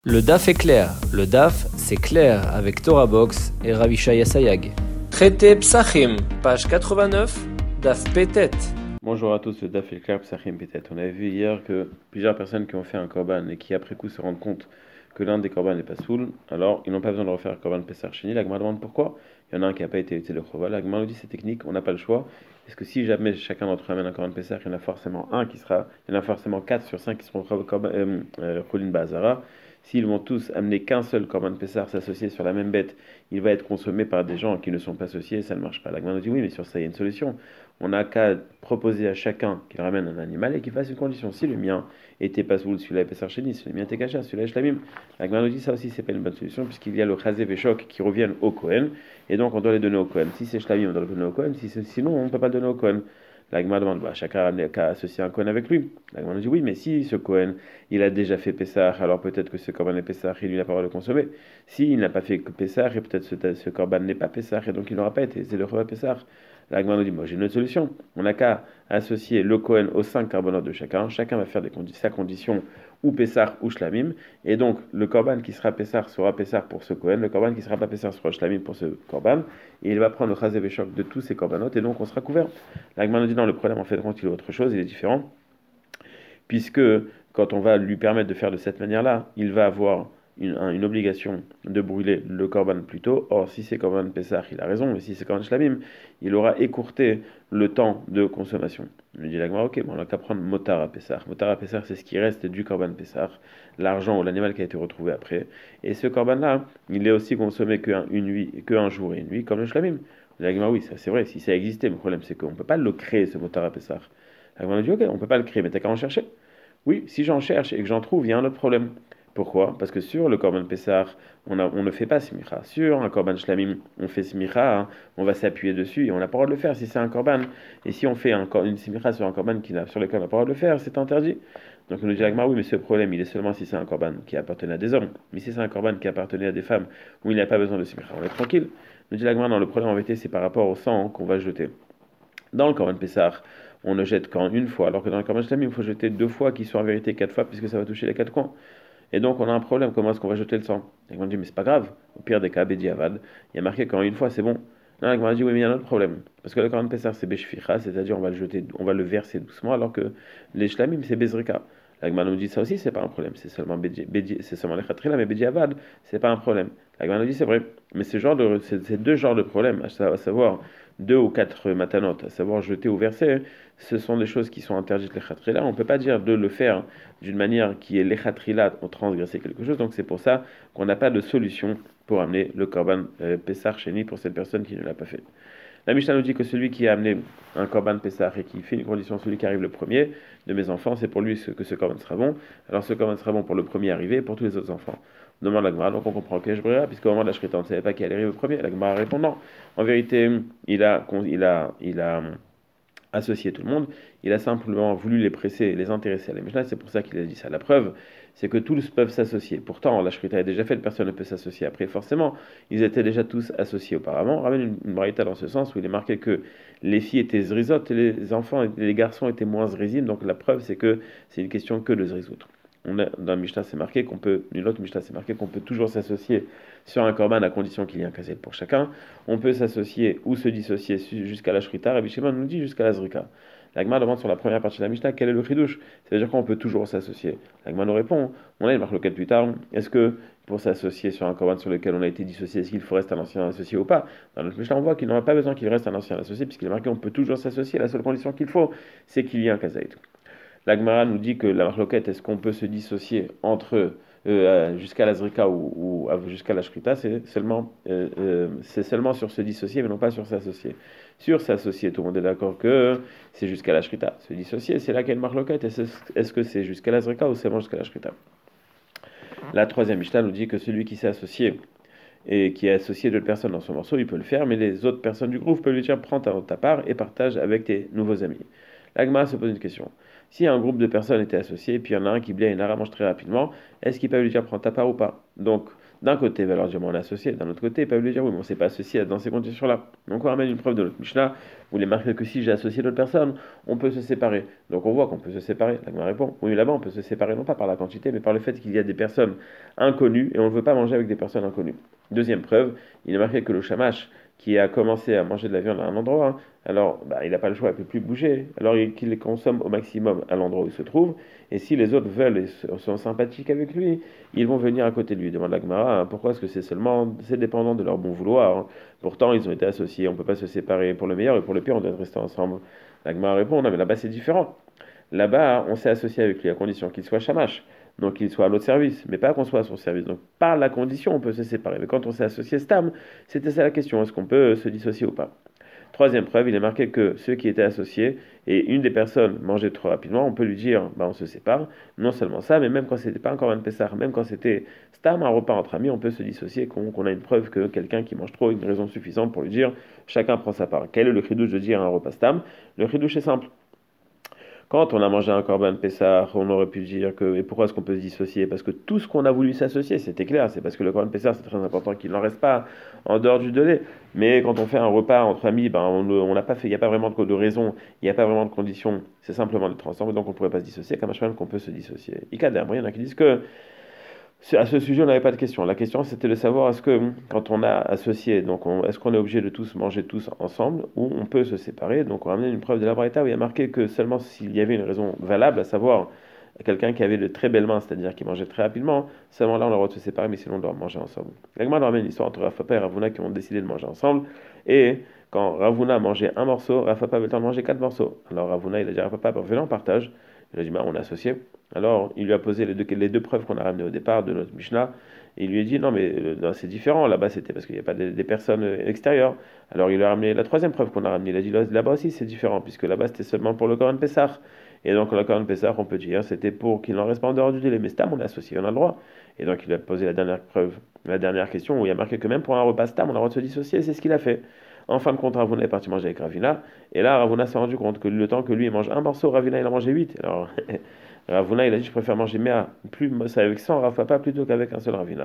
Le DAF est clair. Le DAF, c'est clair avec Torah Box et Ravishaya Sayag. Traité Psachim, page 89, DAF Pétet. Bonjour à tous, le DAF est clair, Psachim Pétet. On avait vu hier que plusieurs personnes qui ont fait un korban et qui après coup se rendent compte que l'un des korbans n'est pas soul, alors ils n'ont pas besoin de refaire korban Pessar Sheni. La Gemara demande pourquoi. Il y en a un qui n'a pas été utilisé le Chova. La Gemara nous dit c'est technique, on n'a pas le choix. Est-ce que si jamais chacun d'entre eux amène un korban Pessar, il y en a forcément il y en a forcément 4 sur 5 qui seront Cholin Bazara. S'ils vont tous amener qu'un seul korban Pessar s'associer sur la même bête, il va être consommé par des gens qui ne sont pas associés, ça ne marche pas. La Gemara nous dit oui, mais sur ça il y a une solution. On n'a qu'à proposer à chacun qu'il ramène un animal et qu'il fasse une condition. Si le mien était pas soul, celui-là est Pessar Sheni, si le mien était Kacha, celui-là est Shlamim. La Gemara nous dit ça aussi, c'est pas une bonne solution, puisqu'il y a le Chazé Véchok qui reviennent au Kohen, et donc on doit les donner au Kohen. Si c'est Shlamim, on doit le donner au Kohen, sinon on ne peut pas le donner au Kohen. La Gemara demande, chacun a qu'à associer un Kohen avec lui. La Gemara nous dit oui, mais si ce Kohen, il a déjà fait Pessah, alors peut-être que ce Korban est Pessah, il lui n'a pas le droit de le consommer. S'il n'a pas fait que Pessah, et peut-être ce Korban n'est pas Pessah, et donc il n'aura pas été, c'est le Chova Pessah. La Gemara nous dit, moi j'ai une autre solution. On n'a qu'à associer le Kohen aux 5 korbanot de chacun. Chacun va faire sa condition ou Pessah ou Shlamim. Et donc le Korban qui sera Pessah sera Pessah pour ce Kohen. Le Korban qui sera pas Pessah sera Shlamim pour ce Korban. Et il va prendre le Chazé Véchok de tous ces korbanot et donc on sera couvert. La Gemara nous dit, non, le problème en fait, quand il est autre chose, il est différent. Puisque quand on va lui permettre de faire de cette manière-là, il va avoir une obligation de brûler le korban plus tôt. Or, si c'est korban Pessah, il a raison, mais si c'est korban Shlamim, il aura écourté le temps de consommation. Il dit l'agma, ok, bon, on n'a qu'à prendre motar à Pessah. Motar à Pessah, c'est ce qui reste du korban Pessah, l'argent ou l'animal qui a été retrouvé après. Et ce korban-là, il est aussi consommé qu'un jour et une nuit, comme le Shlamim. L'agma, oui, ça c'est vrai, si ça existait, le problème c'est qu'on ne peut pas le créer, ce motar à Pessah. L'agma dit, ok, on ne peut pas le créer, mais t'as qu'à en chercher. Oui, si j'en cherche et que j'en trouve, il y a un autre problème. Pourquoi? Parce que sur le korban Pessah, on ne fait pas smicha. Sur un korban shlamim, on fait smicha, hein, on va s'appuyer dessus et on n'a pas le droit de le faire si c'est un korban. Et si on fait une smicha sur un korban sur lequel on n'a pas le droit de le faire, c'est interdit. Donc on nous dit oui, mais ce problème, il est seulement si c'est un korban qui appartenait à des hommes. Mais si c'est un korban qui appartenait à des femmes, où il n'y a pas besoin de smicha, on est tranquille. Nous dit non, le problème en vérité, c'est par rapport au sang qu'on va jeter. Dans le korban Pessah, on ne jette qu'en une fois, alors que dans le korban shlamim, il faut jeter 2 fois, qui sont en vérité 4 fois, puisque ça va toucher les 4 coins. Et donc on a un problème, comment est-ce qu'on va jeter le sang? Et on dit, mais c'est pas grave, au pire des cas, Bediavad, il y a marqué qu'en une fois c'est bon. Non, on dit, oui, mais il y a un autre problème. Parce que le Korban Pessah c'est Beshficha, c'est-à-dire on va le verser doucement, alors que les Shlamim c'est Bezrika. La Gemara nous dit ça aussi, c'est pas un problème, c'est seulement les Khatrila, mais Bediavad, c'est pas un problème. La Gemara nous dit c'est vrai, mais ces deux genres de problèmes, à savoir 2 ou 4 matanot, à savoir jeter ou verser, ce sont des choses qui sont interdites les Khatrila. On ne peut pas dire de le faire d'une manière qui est les Khatrila ont transgressé quelque chose, donc c'est pour ça qu'on n'a pas de solution pour amener le Korban Pessah Sheni pour cette personne qui ne l'a pas fait. La Mishnah nous dit que celui qui a amené un korban Pessah et qui fait une condition, celui qui arrive le premier de mes enfants, c'est pour lui que ce korban sera bon. Alors ce korban sera bon pour le premier arrivé et pour tous les autres enfants. On demande la Gemara, donc on comprend que je brûlerai, puisqu'au moment de la Shrita, on ne savait pas qui allait arriver le premier. La Gemara répond non. En vérité, il a associé tout le monde, il a simplement voulu les presser, les intéresser à la Mishnah, c'est pour ça qu'il a dit ça. La preuve, c'est que tous peuvent s'associer. Pourtant, la Shrita est déjà faite, personne ne peut s'associer après. Forcément, ils étaient déjà tous associés auparavant. On ramène une braïta dans ce sens où il est marqué que les filles étaient zrizot et les enfants, les garçons étaient moins zrizim. Donc la preuve, c'est que c'est une question que de zrizot. Dans Mishnah, c'est marqué qu'on peut, une autre Mishnah, c'est marqué qu'on peut toujours s'associer sur un korban à condition qu'il y ait un kaset pour chacun. On peut s'associer ou se dissocier jusqu'à la shrita. Rabbi Shimon nous dit jusqu'à la zrika. La Gemara demande sur la première partie de la Mishnah quel est le chidouche. C'est-à-dire qu'on peut toujours s'associer. La Gemara nous répond, on a une marque locale plus tard. Est-ce que pour s'associer sur un korban sur lequel on a été dissocié, est-ce qu'il faut rester un ancien associé ou pas? Dans notre Mishnah, on voit qu'il n'aura pas besoin qu'il reste un ancien associé, puisqu'il est marqué on peut toujours s'associer. La seule condition qu'il faut, c'est qu'il y ait un kaset. La Gemara nous dit que la marloquette, est-ce qu'on peut se dissocier entre jusqu'à la Zrika ou jusqu'à la Shrita, c'est seulement sur se dissocier, mais non pas sur s'associer. Sur s'associer, tout le monde est d'accord que c'est jusqu'à la Shrita. Se dissocier, c'est là qu'il y a une marloquette. Est-ce que c'est jusqu'à la Zrika ou seulement jusqu'à la Shrita? La troisième Mishnah nous dit que celui qui s'est associé et qui est associé d'autres personnes dans son morceau, il peut le faire, mais les autres personnes du groupe peuvent lui dire prends ta part et partage avec tes nouveaux amis. La Gemara se pose une question. Si un groupe de personnes était associé, et puis il y en a un qui blé et un mange très rapidement, est-ce qu'ils peuvent lui dire prends ta part ou pas? Donc, d'un côté, il va leur dire, on est associé, d'un autre côté, ils peuvent lui dire, oui, mais on ne s'est pas associé dans ces conditions-là. Donc on ramène une preuve de notre Mishnah, où il est marqué que si j'ai associé d'autres personnes, on peut se séparer. Donc on voit qu'on peut se séparer. La Gemara répond, oui, là-bas, on peut se séparer non pas par la quantité, mais par le fait qu'il y a des personnes inconnues, et on ne veut pas manger avec des personnes inconnues. Deuxième preuve, il est marqué que le shamash, qui a commencé à manger de la viande à un endroit, hein, alors il n'a pas le choix, il ne peut plus bouger, alors qu'il les consomme au maximum à l'endroit où il se trouve, et si les autres veulent et sont sympathiques avec lui, ils vont venir à côté de lui. Demande la Gemara, hein, pourquoi est-ce que c'est dépendant de leur bon vouloir, hein. Pourtant, ils ont été associés, on ne peut pas se séparer. Pour le meilleur et pour le pire, on doit rester ensemble. La Gemara répond, non, mais là-bas, c'est différent. Là-bas, on s'est associé avec lui à condition qu'il soit shamash, donc qu'il soit à notre service, mais pas qu'on soit à son service. Donc, par la condition, on peut se séparer. Mais quand on s'est associé stam, c'était ça la question, est-ce qu'on peut se dissocier ou pas? Troisième preuve, il est marqué que ceux qui étaient associés et une des personnes mangeait trop rapidement, on peut lui dire, on se sépare. Non seulement ça, mais même quand c'était pas encore un Pessah, même quand c'était stam, un repas entre amis, on peut se dissocier, qu'on a une preuve que quelqu'un qui mange trop a une raison suffisante pour lui dire, chacun prend sa part. Quel est le chidouche de dire un repas stam? Le chidouche est simple. Quand on a mangé un korban Pessah, on aurait pu dire que, et pourquoi est-ce qu'on peut se dissocier? Parce que tout ce qu'on a voulu s'associer, c'était clair, c'est parce que le korban Pessah, c'est très important qu'il n'en reste pas en dehors du délai. Mais quand on fait un repas entre amis, on n'a pas fait, il n'y a pas vraiment de raison, il n'y a pas vraiment de condition, c'est simplement d'être ensemble, donc on ne pourrait pas se dissocier, comme un qu'on peut se dissocier. Il y en a qui disent que à ce sujet, on n'avait pas de question. La question, c'était de savoir est-ce que quand on a associé, donc est-ce qu'on est obligé de tous manger tous ensemble ou on peut se séparer. Donc on a amené une preuve de la Braïta où il y a marqué que seulement s'il y avait une raison valable, à savoir quelqu'un qui avait de très belles mains, c'est-à-dire qui mangeait très rapidement, seulement là on a le droit de se séparer, mais sinon on doit manger ensemble. L'Agma nous ramène l'histoire entre Rafa et Ravuna qui ont décidé de manger ensemble. Et quand Ravuna mangeait un morceau, Rafa avait le temps de manger 4 morceaux. Alors Ravuna, il a dit à Rafa, venez en partage. Il a dit, on est associé. Alors, il lui a posé les deux preuves qu'on a ramenées au départ de notre Mishnah. Et il lui a dit, non, mais non, c'est différent. Là-bas, c'était parce qu'il n'y a pas des personnes extérieures. Alors, il lui a ramené la troisième preuve qu'on a ramenée. Il a dit, là-bas aussi, c'est différent, puisque là-bas, c'était seulement pour le Korban Pessah. Et donc, le Korban Pessah, on peut dire, c'était pour qu'il n'en reste pas en dehors du délai. Mais stam, on est associé, on a le droit. Et donc, il lui a posé la dernière preuve, la dernière question, où il a marqué que même pour un repas stam, on a le droit de se dissocier. C'est ce qu'il a fait. En fin de compte, Ravuna est parti manger avec Ravina. Et là, Ravuna s'est rendu compte que le temps que lui il mange un morceau, Ravina il en mangeait 8. Alors, Ravuna il a dit, je préfère manger plus ça avec 100 Rafa plutôt qu'avec un seul Ravina.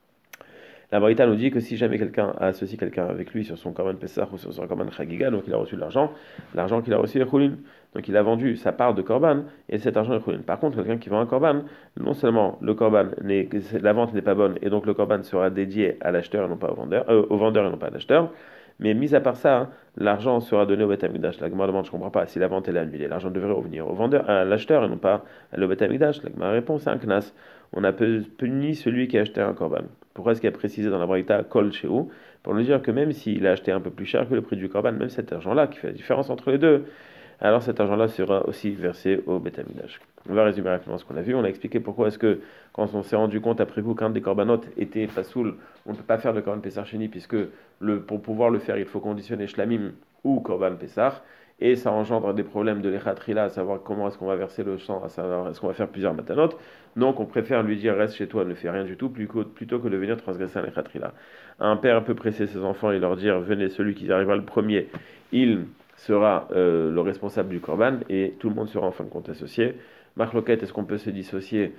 La Braïta nous dit que si jamais quelqu'un a associé quelqu'un avec lui sur son Korban Pessah ou sur son Korban Chagiga, donc il a reçu de l'argent qu'il a reçu est Choulin. Donc il a vendu sa part de Korban et cet argent est Choulin. Par contre, quelqu'un qui vend un Korban, non seulement la vente n'est pas bonne et donc le Korban sera dédié à l'acheteur et non pas au vendeur et non pas à l'acheteur. Mais mis à part ça, hein, l'argent sera donné au Beth Amikdash. La Gemara demande, je ne comprends pas, si la vente est annulée, l'argent devrait revenir au vendeur, à l'acheteur et non pas au Beth Amikdash. La Gemara répond, c'est un knas. On a puni celui qui a acheté un korban. Pourquoi est-ce qu'il a précisé dans la Braïta kol chez où? Pour nous dire que même s'il a acheté un peu plus cher que le prix du korban, même cet argent-là qui fait la différence entre les deux, alors cet argent-là sera aussi versé au Beth Amikdash. On va résumer rapidement ce qu'on a vu. On a expliqué pourquoi est-ce que, quand on s'est rendu compte après coup qu'un des corbanotes était pasoul, on ne peut pas faire le korban Pessar Sheni, puisque pour pouvoir le faire, il faut conditionner shlamim ou korban Pessar, et ça engendre des problèmes de l'echatrila, à savoir comment est-ce qu'on va verser le sang, à savoir est-ce qu'on va faire plusieurs matanot. Donc on préfère lui dire reste chez toi, ne fais rien du tout, plutôt que de venir transgresser un l'echatrila. Un père peut presser ses enfants et leur dire venez, celui qui arrivera le premier, il sera le responsable du korban et tout le monde sera en fin de compte associé. Marc Loquette, est-ce qu'on peut se dissocier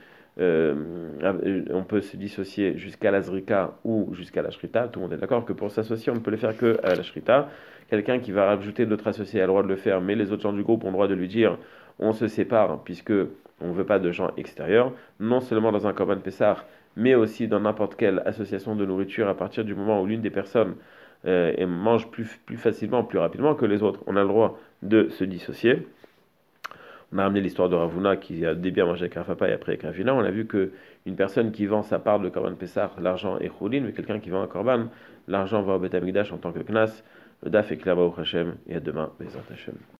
on peut se dissocier jusqu'à la zrika ou jusqu'à la shrita. Tout le monde est d'accord que pour s'associer, on ne peut le faire que à la shrita. Quelqu'un qui va rajouter d'autres associés a le droit de le faire, mais les autres gens du groupe ont le droit de lui dire on se sépare puisque on ne veut pas de gens extérieurs, non seulement dans un korban pessar, mais aussi dans n'importe quelle association de nourriture à partir du moment où l'une des personnes mange plus facilement, plus rapidement que les autres. On a le droit de se dissocier. On a ramené l'histoire de Ravuna qui a bien mangé avec Rafapa et après avec Ravina. On a vu que une personne qui vend sa part de Korban Pessah, l'argent est Choulin, mais quelqu'un qui vend un Korban, l'argent va au Beth Amikdash en tant que Knas. Le Daf est clair au Hashem et à demain, Bezat Hashem.